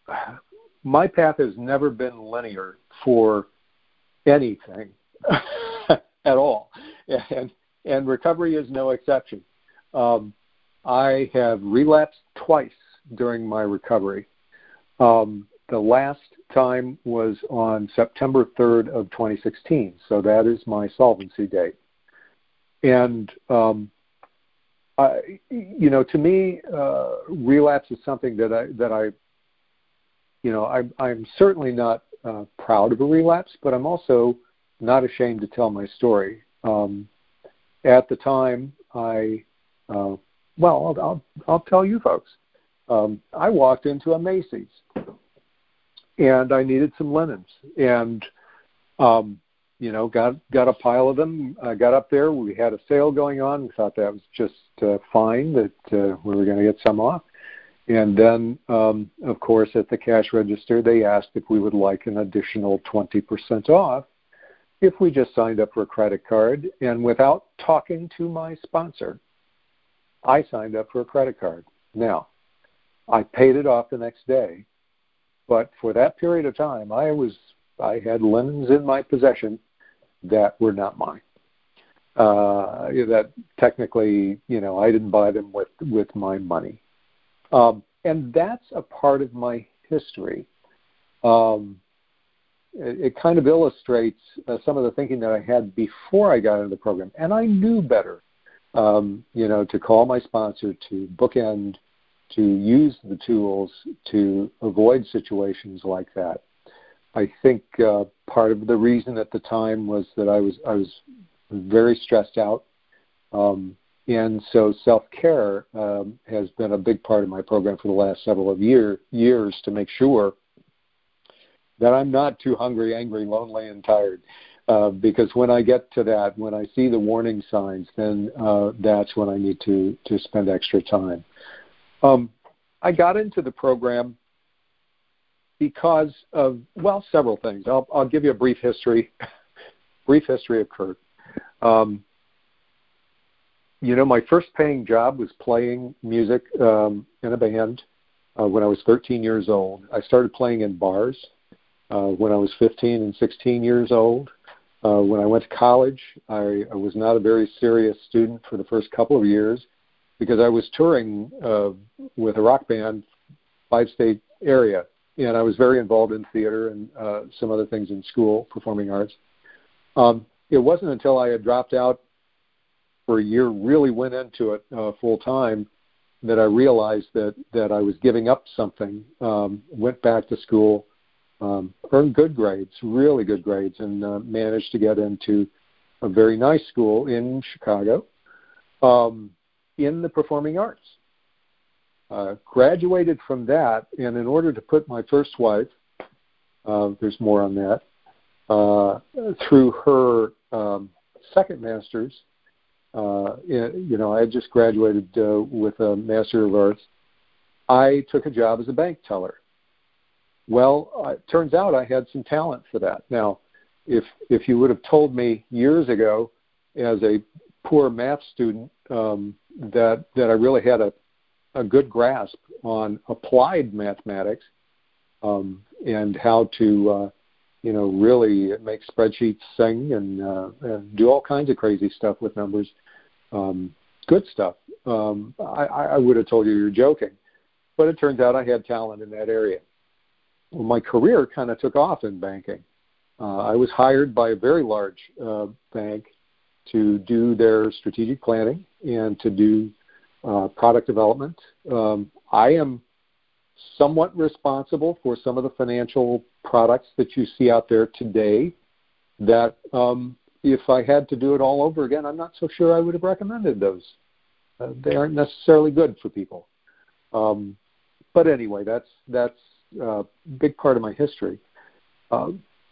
my path has never been linear for anything at all, and and recovery is no exception. Um, I have relapsed twice during my recovery. Um, the last time was on September third of twenty sixteen, so that is my solvency date. And, um, I, you know, to me, uh, relapse is something that I, that I you know, I, I'm certainly not uh, proud of a relapse, but I'm also not ashamed to tell my story. Um, at the time, I, uh, well, I'll, I'll, I'll tell you folks. Um, I walked into a Macy's, and I needed some linens, and um, you know, got got a pile of them. I got up there. We had a sale going on. We thought that was just uh, fine, that uh, we were going to get some off. And then, um, of course, at the cash register, they asked if we would like an additional twenty percent off if we just signed up for a credit card. And without talking to my sponsor, I signed up for a credit card. Now, I paid it off the next day, but for that period of time, I was I had linens in my possession that were not mine. Uh, that technically, you know, I didn't buy them with, with my money. Um, and that's a part of my history. Um, it, it kind of illustrates uh, some of the thinking that I had before I got into the program. And I knew better, um, you know, to call my sponsor, to bookend, to use the tools to avoid situations like that. I think uh, part of the reason at the time was that I was I was very stressed out, um, and so self-care um, has been a big part of my program for the last several of year, years to make sure that I'm not too hungry, angry, lonely, and tired. Uh, because when I get to that, when I see the warning signs, then uh, that's when I need to to spend extra time. Um, I got into the program because of, well, several things. I'll, I'll give you a brief history, brief history of Kurt. Um, you know, my first paying job was playing music um, in a band uh, when I was thirteen years old. I started playing in bars uh, when I was fifteen and sixteen years old. Uh, when I went to college, I, I was not a very serious student for the first couple of years because I was touring uh, with a rock band, five-state area. And I was very involved in theater and uh, some other things in school, performing arts. Um, it wasn't until I had dropped out for a year, really went into it uh, full time, that I realized that, that I was giving up something, um, went back to school, um, earned good grades, really good grades, and uh, managed to get into a very nice school in Chicago um, in the performing arts. Uh, graduated from that, and in order to put my first wife, uh, there's more on that, uh, through her um, second master's, uh, you know, I had just graduated uh, with a Master of Arts. I took a job as a bank teller. Well, uh, it turns out I had some talent for that. Now, if if you would have told me years ago, as a poor math student, um, that that I really had a a good grasp on applied mathematics um, and how to, uh, you know, really make spreadsheets sing and, uh, and do all kinds of crazy stuff with numbers, um, good stuff. Um, I, I would have told you you're joking, but it turns out I had talent in that area. Well, my career kind of took off in banking. Uh, I was hired by a very large uh, bank to do their strategic planning and to do Uh, product development. Um, I am somewhat responsible for some of the financial products that you see out there today that um, if I had to do it all over again, I'm not so sure I would have recommended those. Uh, they aren't necessarily good for people. Um, but anyway, that's that's a big part of my history. Uh,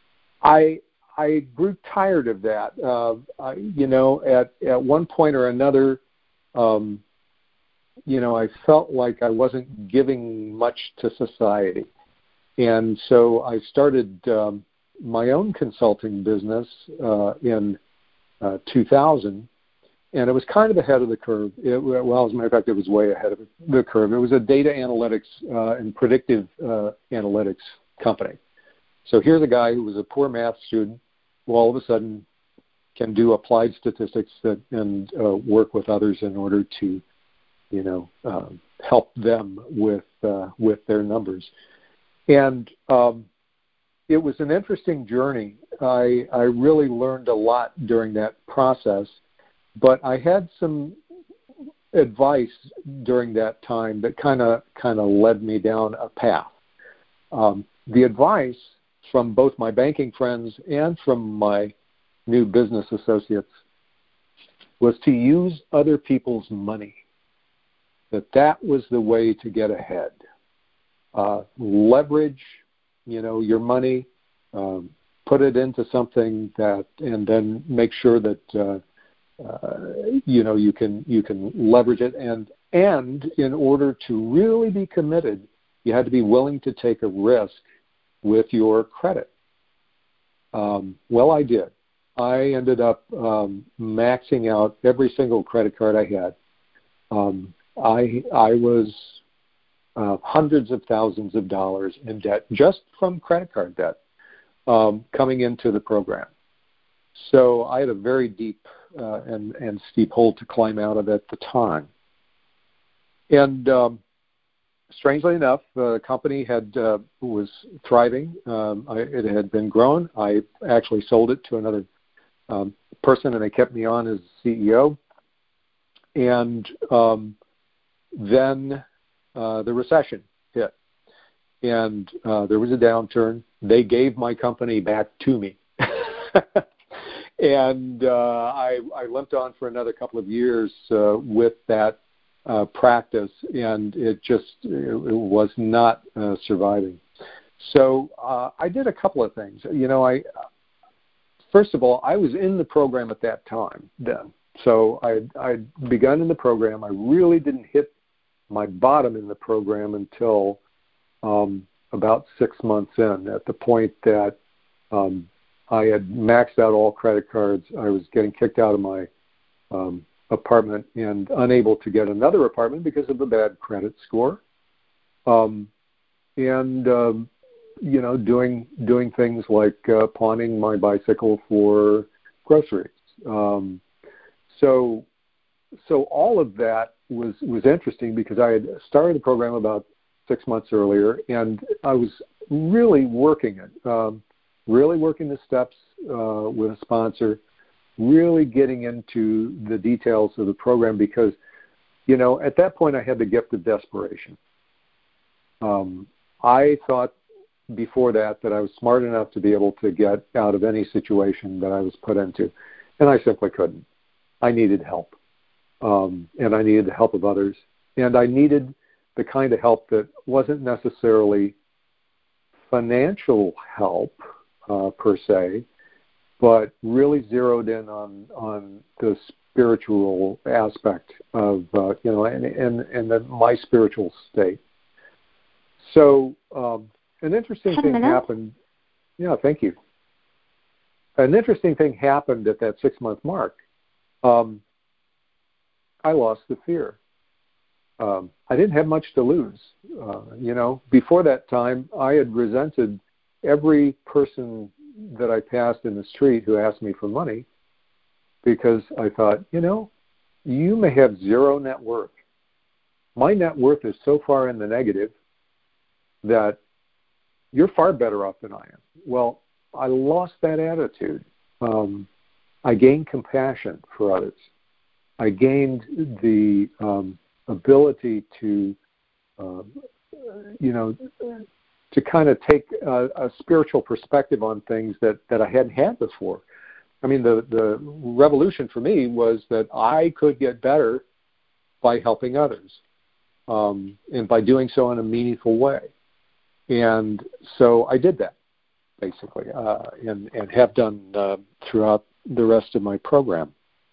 I I grew tired of that. Uh, I, you know, at, at one point or another, um, you know, I felt like I wasn't giving much to society. And so I started um, my own consulting business uh, in uh, two thousand, and it was kind of ahead of the curve. It, well, as a matter of fact, it was way ahead of the curve. It was a data analytics uh, and predictive uh, analytics company. So here's a guy who was a poor math student who all of a sudden can do applied statistics that, and uh, work with others in order to you know, um, help them with uh, with their numbers. And um, it was an interesting journey. I, I really learned a lot during that process, but I had some advice during that time that kind of kind of led me down a path. Um, the advice from both my banking friends and from my new business associates was to use other people's money. That that was the way to get ahead. Uh, leverage, you know, your money, um, put it into something that, and then make sure that uh, uh, you know you can you can leverage it. And and in order to really be committed, you had to be willing to take a risk with your credit. Um, well, I did. I ended up um, maxing out every single credit card I had. um, I I was uh, hundreds of thousands of dollars in debt just from credit card debt um, coming into the program. So I had a very deep uh, and, and steep hole to climb out of at the time. And um, strangely enough, the company had uh, was thriving. Um, I, it had been grown. I actually sold it to another um, person, and they kept me on as C E O. And um, then uh, the recession hit, and uh, there was a downturn. They gave my company back to me. And uh, I, I limped on for another couple of years uh, with that uh, practice, and it just it, it was not uh, surviving. So uh, I did a couple of things. You know, I first of all, I was in the program at that time then. So I I'd begun in the program. I really didn't hit my bottom in the program until um, about six months in, at the point that um, I had maxed out all credit cards. I was getting kicked out of my um, apartment and unable to get another apartment because of a bad credit score. Um, and, um, you know, doing doing things like uh, pawning my bicycle for groceries. Um, so so all of that was, was interesting because I had started the program about six months earlier, and I was really working it. Um, really working the steps uh, with a sponsor, really getting into the details of the program because, you know, at that point I had the gift of desperation. Um, I thought before that that I was smart enough to be able to get out of any situation that I was put into, and I simply couldn't. I needed help, um, and I needed the help of others, and I needed the kind of help that wasn't necessarily financial help, Uh, per se, but really zeroed in on on the spiritual aspect of uh, you know and and and the, my spiritual state. So um, an interesting thing happened. Yeah, thank you. An interesting thing happened at that six month mark. Um, I lost the fear. Um, I didn't have much to lose. Uh, you know, before that time, I had resented every person that I passed in the street who asked me for money because I thought, you know, you may have zero net worth. My net worth is so far in the negative that you're far better off than I am. Well, I lost that attitude. Um, I gained compassion for others. I gained the um, ability to, uh, you know, to kind of take a, a spiritual perspective on things that, that I hadn't had before. I mean, the, the revolution for me was that I could get better by helping others, um, and by doing so in a meaningful way. And so I did that, basically, uh, and, and have done uh, throughout the rest of my program.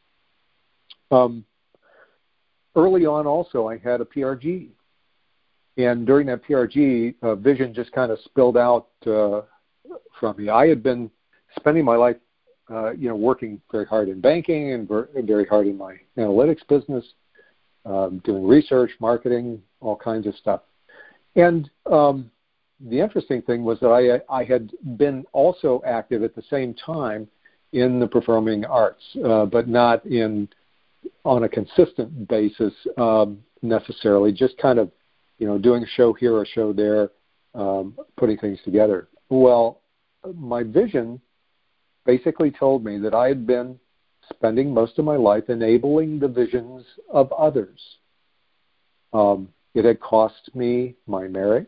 Um, early on also, I had a P R G. And during that P R G, uh, vision just kind of spilled out uh, from me. I had been spending my life, uh, you know, working very hard in banking and ver- very hard in my analytics business, um, doing research, marketing, all kinds of stuff. And um, the interesting thing was that I, I had been also active at the same time in the performing arts, uh, but not in on a consistent basis um, necessarily, just kind of, you know, doing a show here, a show there, um, putting things together. Well, my vision basically told me that I had been spending most of my life enabling the visions of others. Um, it had cost me my marriage,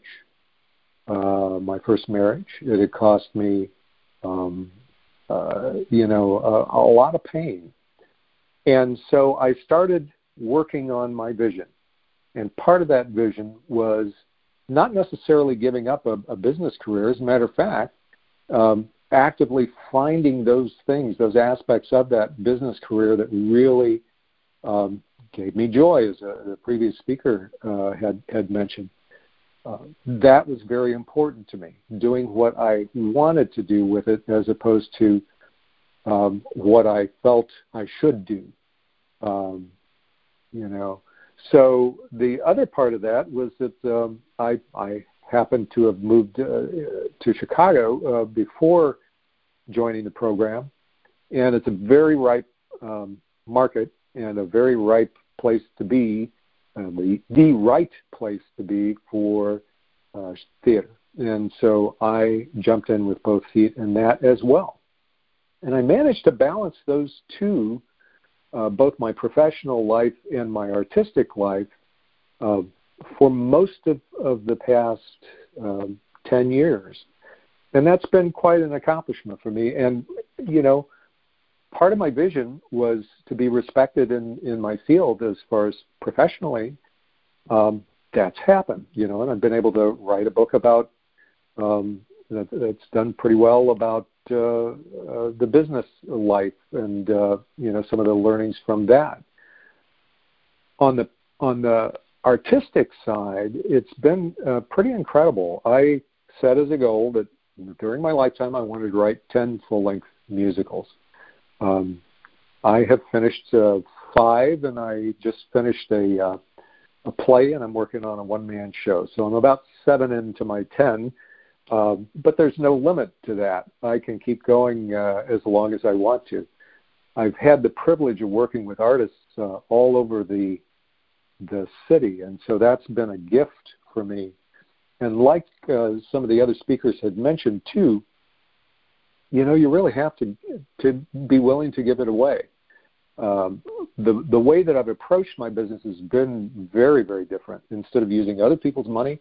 uh, my first marriage. It had cost me, um, uh, you know, a, a lot of pain. And so I started working on my vision. And part of that vision was not necessarily giving up a, a business career. As a matter of fact, um, actively finding those things, those aspects of that business career that really um, gave me joy, as a, the previous speaker uh, had, had mentioned. Uh, that was very important to me, doing what I wanted to do with it as opposed to um, what I felt I should do. Um, you know, so the other part of that was that um, I, I happened to have moved uh, to Chicago uh, before joining the program, and it's a very ripe um, market and a very ripe place to be, uh, the, the right place to be for uh, theater. And so I jumped in with both feet in that as well. And I managed to balance those two, uh, both my professional life and my artistic life, uh, for most of, of the past um, ten years. And that's been quite an accomplishment for me. And, you know, part of my vision was to be respected in, in my field as far as professionally. Um, that's happened, you know, and I've been able to write a book about um, that, that's done pretty well about uh, uh, the business life and, uh, you know, some of the learnings from that. On the on the artistic side, it's been uh, pretty incredible. I set as a goal that during my lifetime I wanted to write ten full-length musicals. Um, I have finished uh, five, and I just finished a uh, a play, and I'm working on a one-man show. So I'm about seven into my ten, uh, but there's no limit to that. I can keep going uh, as long as I want to. I've had the privilege of working with artists uh, all over the the city, and so that's been a gift for me. And like uh, some of the other speakers had mentioned too, you know, you really have to to be willing to give it away. Um, the the way that I've approached my business has been very, very different. Instead of using other people's money,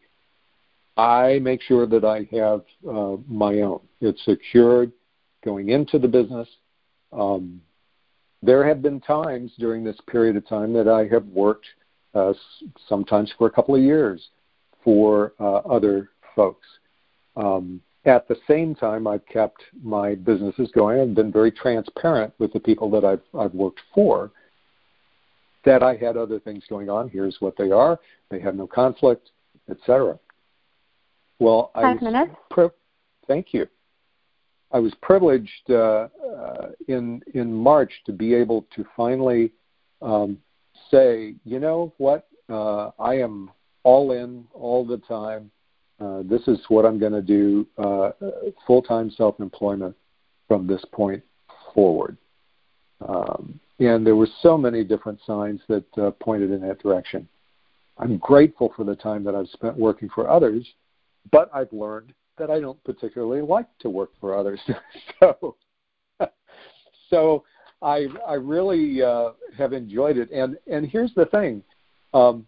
I make sure that I have uh, my own. It's secured going into the business. Um, there have been times during this period of time that I have worked uh, sometimes for a couple of years for uh, other folks. Um, At the same time, I've kept my businesses going. I've been very transparent with the people that I've, I've worked for, that I had other things going on. Here's what they are. They have no conflict, et cetera. Well, I
Five
was
minutes.
Pri- thank you. I was privileged uh, uh, in in March to be able to finally um, say, you know what, uh, I am all in all the time. Uh, this is what I'm going to do, uh, full-time self-employment from this point forward. Um, and there were so many different signs that uh, pointed in that direction. I'm grateful for the time that I've spent working for others, but I've learned that I don't particularly like to work for others. so so I, I really uh, have enjoyed it. And, and here's the thing. Um,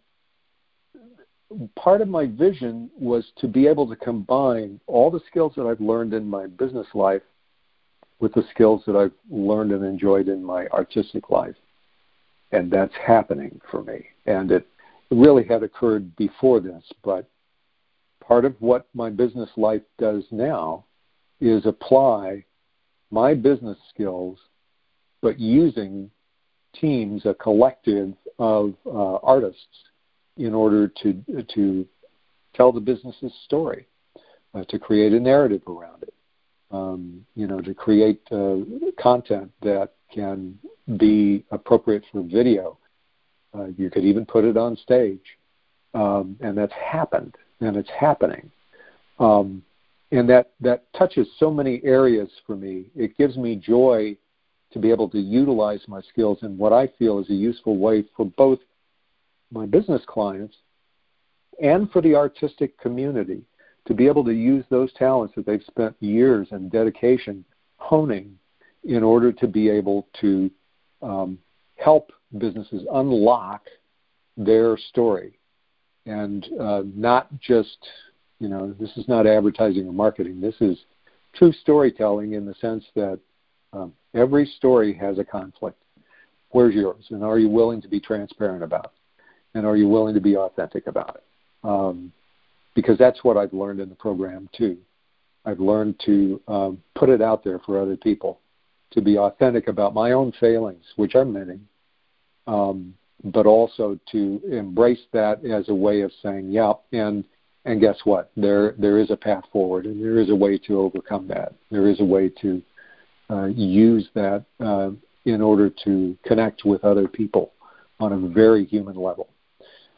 part of my vision was to be able to combine all the skills that I've learned in my business life with the skills that I've learned and enjoyed in my artistic life. And that's happening for me. And it really had occurred before this, but part of what my business life does now is apply my business skills, but using teams, a collective of uh, artists, in order to to tell the business's story, uh, to create a narrative around it, um, you know, to create uh, content that can be appropriate for video. Uh, you could even put it on stage, um, and that's happened, and it's happening. Um, and that, that touches so many areas for me. It gives me joy to be able to utilize my skills in what I feel is a useful way for both my business clients and for the artistic community, to be able to use those talents that they've spent years and dedication honing in order to be able to um, help businesses unlock their story. And uh, not just, you know, this is not advertising or marketing. This is true storytelling in the sense that um, every story has a conflict. Where's yours? And are you willing to be transparent about it? And are you willing to be authentic about it? Um, because that's what I've learned in the program, too. I've learned to um, put it out there for other people, to be authentic about my own failings, which are many, um, but also to embrace that as a way of saying, yeah, and and guess what? There There is a path forward, and there is a way to overcome that. There is a way to uh, use that uh, in order to connect with other people on a very human level.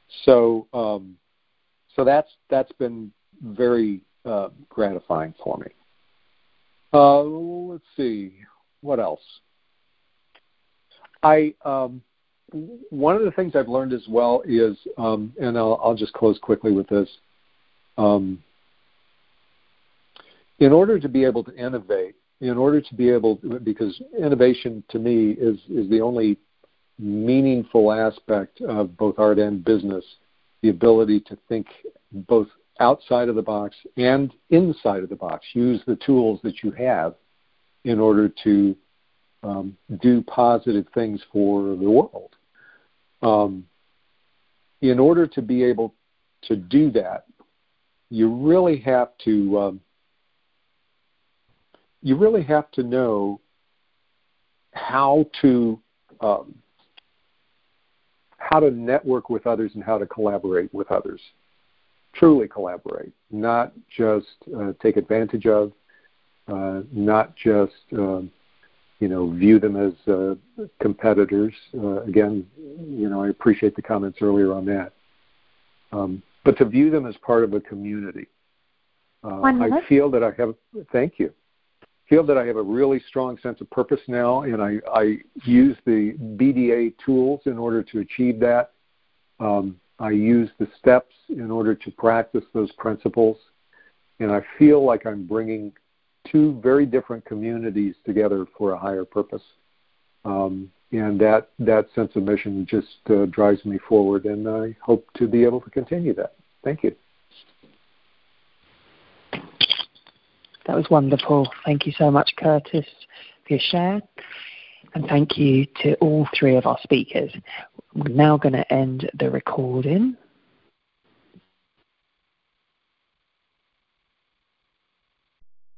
So, um, so that's that's been very uh, gratifying for me. Uh, let's see, what else? I um, one of the things I've learned as well is, um, and I'll, I'll just close quickly with this. Um, in order to be able to innovate, in order to be able, to, because innovation to me is is the only meaningful aspect of both art and business, the ability to think both outside of the box and inside of the box. Use the tools that you have in order to um, do positive things for the world. Um, in order to be able to do that, you really have to um, you really have to know how to um, how to network with others and how to collaborate with others. Truly collaborate, not just uh, take advantage of, uh, not just uh, you know view them as uh, competitors. Uh, again, you know I appreciate the comments earlier on that, um, but to view them as part of a community. Uh, I feel that I have. Thank you. Feel that I have a really strong sense of purpose now, and I, I use the B D A tools in order to achieve that. Um, I use the steps in order to practice those principles, and I feel like I'm bringing two very different communities together for a higher purpose. Um, and that, that sense of mission just uh, drives me forward, and I hope to be able to continue that. Thank you.
That was wonderful. Thank you so much, Curtis, for your share. And thank you to all three of our speakers. We're now going to end the recording.